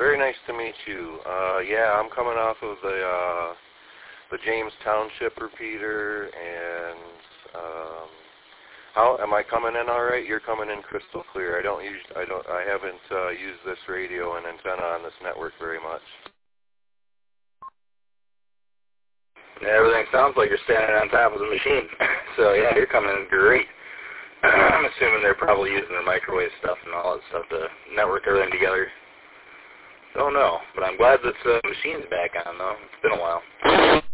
Very nice to meet you. Yeah, I'm coming off of the James Township repeater, and how am I coming in all right? You're coming in crystal clear. I haven't used this radio and antenna on this network very much. Yeah, everything sounds like you're standing on top of the machine. So yeah, you're coming in great. I'm assuming they're probably using their microwave stuff and all that stuff to network everything together. Don't know, but I'm glad that the machine's back on though. It's been a while.